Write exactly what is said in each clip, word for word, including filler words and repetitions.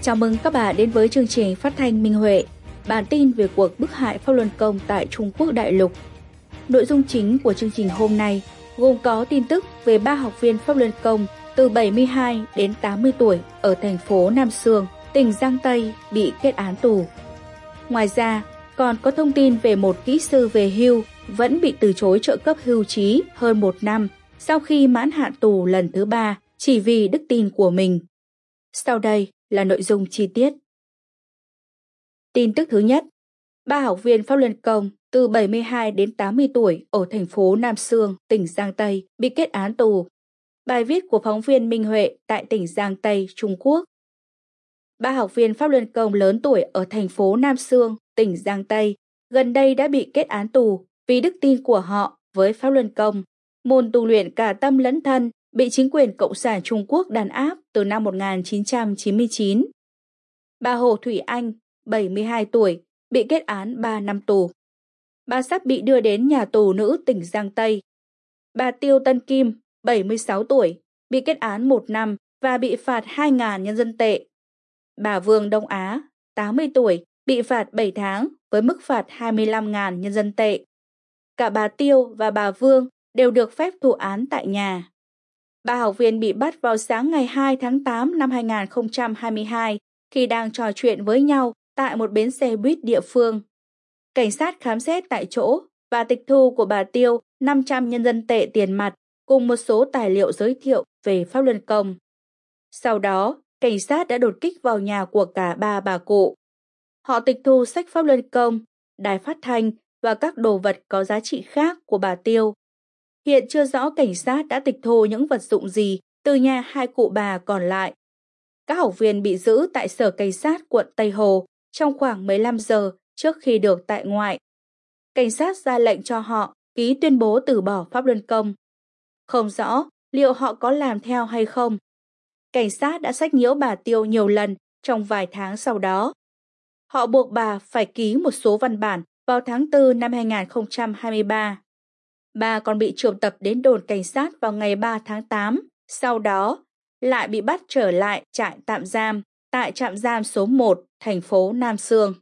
Chào mừng các bạn đến với chương trình phát thanh Minh Huệ, bản tin về cuộc bức hại Pháp Luân Công tại Trung Quốc đại lục. Nội dung chính của chương trình hôm nay gồm có tin tức về ba học viên Pháp Luân Công từ bảy mươi hai đến tám mươi tuổi ở thành phố Nam Xương, tỉnh Giang Tây bị kết án tù. Ngoài ra, còn có thông tin về một kỹ sư về hưu vẫn bị từ chối trợ cấp hưu trí hơn một năm sau khi mãn hạn tù lần thứ ba chỉ vì đức tin của mình. Sau đây là nội dung chi tiết. Tin tức thứ nhất, ba học viên Pháp Luân Công từ bảy mươi hai đến tám mươi tuổi ở thành phố Nam Xương, tỉnh Giang Tây bị kết án tù. Bài viết của phóng viên Minh Huệ tại tỉnh Giang Tây, Trung Quốc. Ba học viên Pháp Luân Công lớn tuổi ở thành phố Nam Xương, tỉnh Giang Tây gần đây đã bị kết án tù vì đức tin của họ với Pháp Luân Công, môn tu luyện cả tâm lẫn thân bị chính quyền Cộng sản Trung Quốc đàn áp từ năm một nghìn chín trăm chín mươi chín. Bà Hồ Thủy Anh, bảy mươi hai tuổi, bị kết án ba năm tù. Bà sắp bị đưa đến nhà tù nữ tỉnh Giang Tây. Bà Tiêu Tân Kim, bảy mươi sáu tuổi, bị kết án một năm và bị phạt hai nghìn nhân dân tệ. Bà Vương Đông Á, tám mươi tuổi, bị phạt bảy tháng với mức phạt hai mươi lăm nghìn nhân dân tệ. Cả bà Tiêu và bà Vương đều được phép thụ án tại nhà. Ba học viên bị bắt vào sáng ngày hai tháng tám năm hai nghìn không trăm hai mươi hai khi đang trò chuyện với nhau tại một bến xe buýt địa phương. Cảnh sát khám xét tại chỗ và tịch thu của bà Tiêu năm trăm nhân dân tệ tiền mặt cùng một số tài liệu giới thiệu về Pháp Luân Công. Sau đó, cảnh sát đã đột kích vào nhà của cả ba bà cụ. Họ tịch thu sách Pháp Luân Công, đài phát thanh và các đồ vật có giá trị khác của bà Tiêu. Hiện chưa rõ cảnh sát đã tịch thu những vật dụng gì từ nhà hai cụ bà còn lại. Các học viên bị giữ tại Sở Cảnh sát quận Tây Hồ trong khoảng mười lăm giờ trước khi được tại ngoại. Cảnh sát ra lệnh cho họ ký tuyên bố từ bỏ Pháp Luân Công. Không rõ liệu họ có làm theo hay không. Cảnh sát đã xách nhiễu bà Tiêu nhiều lần trong vài tháng sau đó. Họ buộc bà phải ký một số văn bản vào tháng tư năm hai nghìn không trăm hai mươi ba. Bà còn bị triệu tập đến đồn cảnh sát vào ngày ba tháng tám, sau đó lại bị bắt trở lại trại tạm giam tại trạm giam số một, thành phố Nam Xương.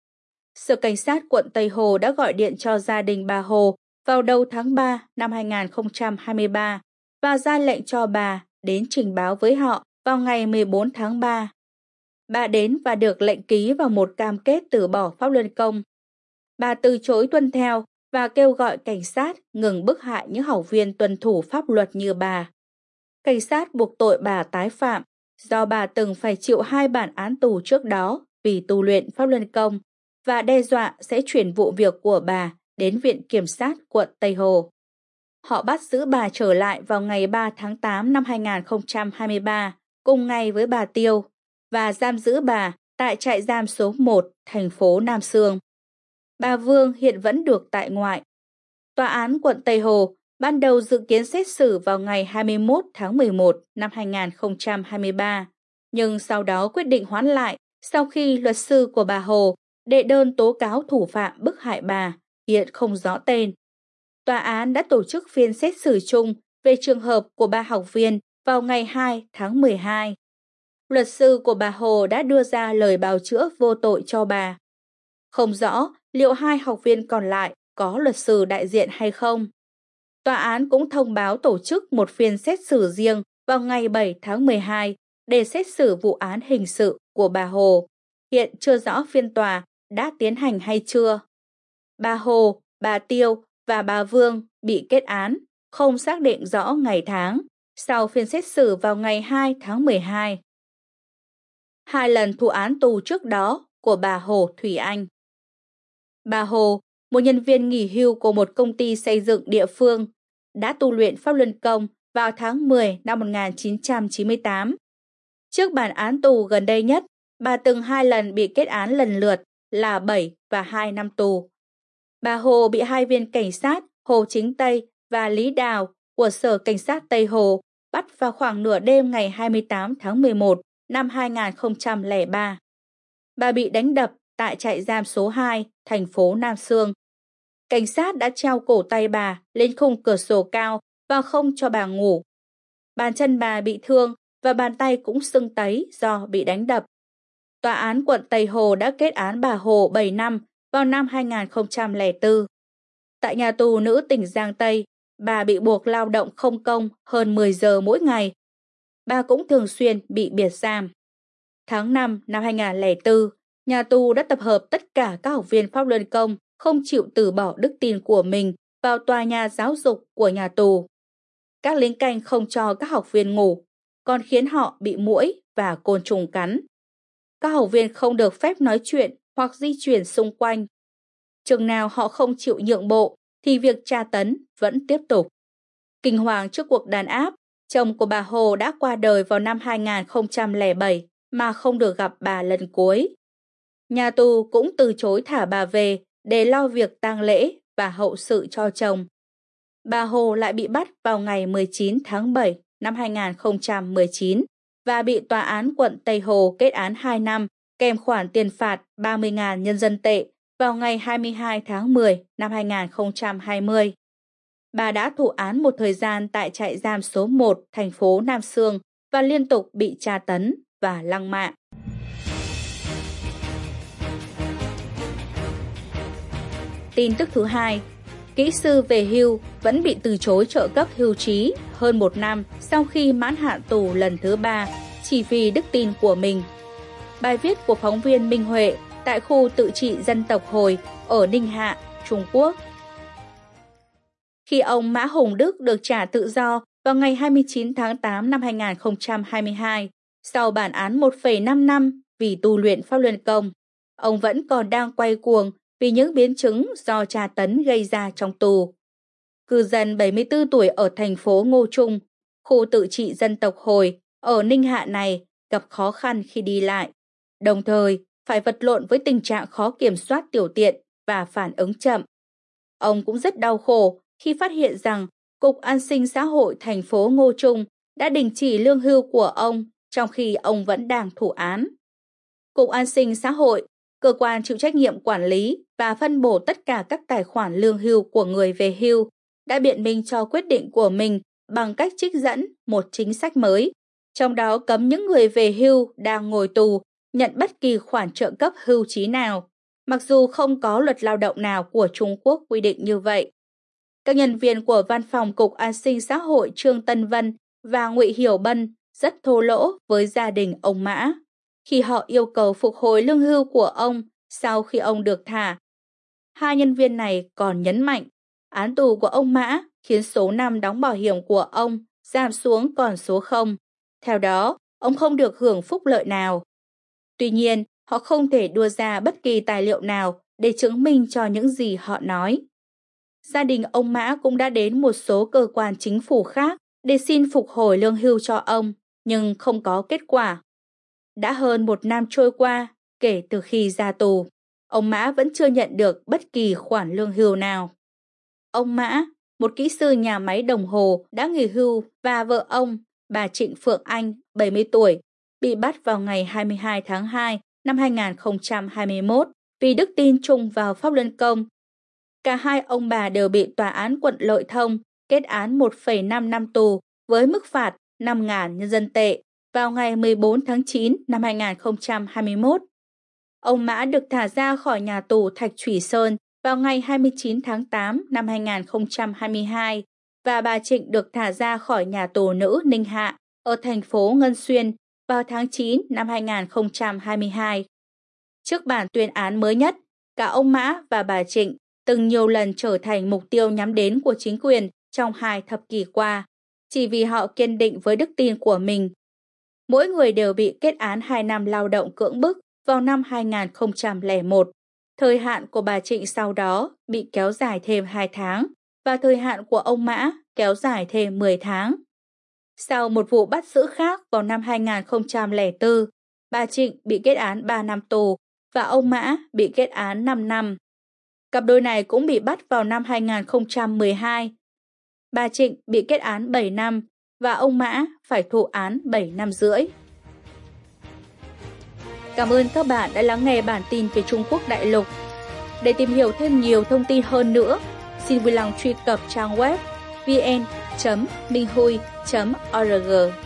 Sở Cảnh sát quận Tây Hồ đã gọi điện cho gia đình bà Hồ vào đầu tháng ba năm hai nghìn không trăm hai mươi ba và ra lệnh cho bà đến trình báo với họ vào ngày mười bốn tháng ba. Bà đến và được lệnh ký vào một cam kết từ bỏ Pháp Luân Công. Bà từ chối tuân theo và kêu gọi cảnh sát ngừng bức hại những học viên tuân thủ pháp luật như bà. Cảnh sát buộc tội bà tái phạm do bà từng phải chịu hai bản án tù trước đó vì tu luyện Pháp Luân Công và đe dọa sẽ chuyển vụ việc của bà đến Viện Kiểm sát quận Tây Hồ. Họ bắt giữ bà trở lại vào ngày ba tháng tám năm hai nghìn không trăm hai mươi ba cùng ngày với bà Tiêu và giam giữ bà tại trại giam số một, thành phố Nam Xương. Bà Vương hiện vẫn được tại ngoại. Tòa án quận Tây Hồ ban đầu dự kiến xét xử vào ngày hai mươi mốt tháng mười một năm hai nghìn không trăm hai mươi ba, nhưng sau đó quyết định hoãn lại sau khi luật sư của bà Hồ đệ đơn tố cáo thủ phạm bức hại bà, hiện không rõ tên. Tòa án đã tổ chức phiên xét xử chung về trường hợp của ba học viên vào ngày hai tháng mười hai. Luật sư của bà Hồ đã đưa ra lời bào chữa vô tội cho bà. Không rõ liệu hai học viên còn lại có luật sư đại diện hay không. Tòa án cũng thông báo tổ chức một phiên xét xử riêng vào ngày bảy tháng mười hai để xét xử vụ án hình sự của bà Hồ. Hiện chưa rõ phiên tòa đã tiến hành hay chưa. Bà Hồ, bà Tiêu và bà Vương bị kết án, không xác định rõ ngày tháng, sau phiên xét xử vào ngày hai tháng mười hai. Hai lần thụ án tù trước đó của bà Hồ Thủy Anh. Bà Hồ, một nhân viên nghỉ hưu của một công ty xây dựng địa phương, đã tu luyện Pháp Luân Công vào tháng mười năm một nghìn chín trăm chín mươi tám. Trước bản án tù gần đây nhất, bà từng hai lần bị kết án lần lượt là bảy và hai năm tù. Bà Hồ bị hai viên cảnh sát Hồ Chính Tây và Lý Đào của Sở Cảnh sát Tây Hồ bắt vào khoảng nửa đêm ngày hai mươi tám tháng mười một năm hai nghìn không trăm lẻ ba. Bà bị đánh đập tại trại giam số hai, thành phố Nam Xương. Cảnh sát đã treo cổ tay bà lên khung cửa sổ cao và không cho bà ngủ. Bàn chân bà bị thương và bàn tay cũng sưng tấy do bị đánh đập. Tòa án quận Tây Hồ đã kết án bà Hồ bảy năm vào năm hai nghìn không trăm lẻ bốn. Tại nhà tù nữ tỉnh Giang Tây, bà bị buộc lao động không công hơn mười giờ mỗi ngày. Bà cũng thường xuyên bị biệt giam. Tháng năm năm hai nghìn không trăm lẻ bốn, nhà tù đã tập hợp tất cả các học viên pháp luân công không chịu từ bỏ đức tin của mình vào tòa nhà giáo dục của nhà tù. Các lính canh không cho các học viên ngủ, còn khiến họ bị muỗi và côn trùng cắn. Các học viên không được phép nói chuyện hoặc di chuyển xung quanh. Chừng nào họ không chịu nhượng bộ thì việc tra tấn vẫn tiếp tục. Kinh hoàng trước cuộc đàn áp, chồng của bà Hồ đã qua đời vào năm hai nghìn không trăm lẻ bảy mà không được gặp bà lần cuối. Nhà tù cũng từ chối thả bà về để lo việc tang lễ và hậu sự cho chồng. Bà Hồ lại bị bắt vào ngày mười chín tháng bảy năm hai nghìn không trăm mười chín và bị tòa án quận Tây Hồ kết án hai năm kèm khoản tiền phạt ba mươi nghìn nhân dân tệ vào ngày hai mươi hai tháng mười năm hai nghìn không trăm hai mươi. Bà đã thụ án một thời gian tại trại giam số một thành phố Nam Xương và liên tục bị tra tấn và lăng mạ. Tin tức thứ hai, kỹ sư về hưu vẫn bị từ chối trợ cấp hưu trí hơn một năm sau khi mãn hạn tù lần thứ ba chỉ vì đức tin của mình. Bài viết của phóng viên Minh Huệ tại khu tự trị dân tộc Hồi ở Ninh Hạ, Trung Quốc. Khi ông Mã Hồng Đức được trả tự do vào ngày hai mươi chín tháng tám năm hai nghìn không trăm hai mươi hai, sau bản án một phẩy năm năm vì tu luyện pháp luân công, ông vẫn còn đang quay cuồng vì những biến chứng do tra tấn gây ra trong tù. Cư dân bảy mươi tư tuổi ở thành phố Ngô Trung, khu tự trị dân tộc Hồi ở Ninh Hạ này gặp khó khăn khi đi lại, đồng thời phải vật lộn với tình trạng khó kiểm soát tiểu tiện và phản ứng chậm. Ông cũng rất đau khổ khi phát hiện rằng Cục An sinh Xã hội thành phố Ngô Trung đã đình chỉ lương hưu của ông trong khi ông vẫn đang thụ án. Cục An sinh Xã hội, cơ quan chịu trách nhiệm quản lý và phân bổ tất cả các tài khoản lương hưu của người về hưu, đã biện minh cho quyết định của mình bằng cách trích dẫn một chính sách mới, trong đó cấm những người về hưu đang ngồi tù nhận bất kỳ khoản trợ cấp hưu trí nào, mặc dù không có luật lao động nào của Trung Quốc quy định như vậy. Các nhân viên của Văn phòng Cục An sinh Xã hội Trương Tân Vân và Ngụy Hiểu Bân rất thô lỗ với gia đình ông Mã khi họ yêu cầu phục hồi lương hưu của ông sau khi ông được thả. Hai nhân viên này còn nhấn mạnh án tù của ông Mã khiến số năm đóng bảo hiểm của ông giảm xuống còn số không. Theo đó, ông không được hưởng phúc lợi nào. Tuy nhiên, họ không thể đưa ra bất kỳ tài liệu nào để chứng minh cho những gì họ nói. Gia đình ông Mã cũng đã đến một số cơ quan chính phủ khác để xin phục hồi lương hưu cho ông, nhưng không có kết quả. Đã hơn một năm trôi qua kể từ khi ra tù, ông Mã vẫn chưa nhận được bất kỳ khoản lương hưu nào. Ông Mã, một kỹ sư nhà máy đồng hồ đã nghỉ hưu, và vợ ông, bà Trịnh Phượng Anh, bảy mươi tuổi, bị bắt vào ngày hai mươi hai tháng hai năm hai nghìn không trăm hai mươi mốt vì đức tin chung vào pháp luân công. Cả hai ông bà đều bị tòa án quận Lợi Thông kết án một phẩy năm năm tù với mức phạt năm nghìn nhân dân tệ vào ngày mười bốn tháng chín năm hai nghìn không trăm hai mươi mốt. Ông Mã được thả ra khỏi nhà tù Thạch Thủy Sơn vào ngày hai mươi chín tháng tám năm hai nghìn không trăm hai mươi hai và bà Trịnh được thả ra khỏi nhà tù nữ Ninh Hạ ở thành phố Ngân Xuyên vào tháng chín năm hai nghìn không trăm hai mươi hai. Trước bản tuyên án mới nhất, cả ông Mã và bà Trịnh từng nhiều lần trở thành mục tiêu nhắm đến của chính quyền trong hai thập kỷ qua, chỉ vì họ kiên định với đức tin của mình. Mỗi người đều bị kết án hai năm lao động cưỡng bức vào năm hai nghìn không trăm lẻ một. Thời hạn của bà Trịnh sau đó bị kéo dài thêm hai tháng và thời hạn của ông Mã kéo dài thêm mười tháng. Sau một vụ bắt giữ khác vào năm hai nghìn không trăm lẻ bốn, bà Trịnh bị kết án ba năm tù và ông Mã bị kết án năm năm. Cặp đôi này cũng bị bắt vào năm hai nghìn không trăm mười hai. Bà Trịnh bị kết án bảy năm và ông Mã phải thụ án bảy năm rưỡi. Cảm ơn các bạn đã lắng nghe bản tin về Trung Quốc đại lục. Để tìm hiểu thêm nhiều thông tin hơn nữa, xin vui lòng truy cập trang web vn chấm minh hui chấm org.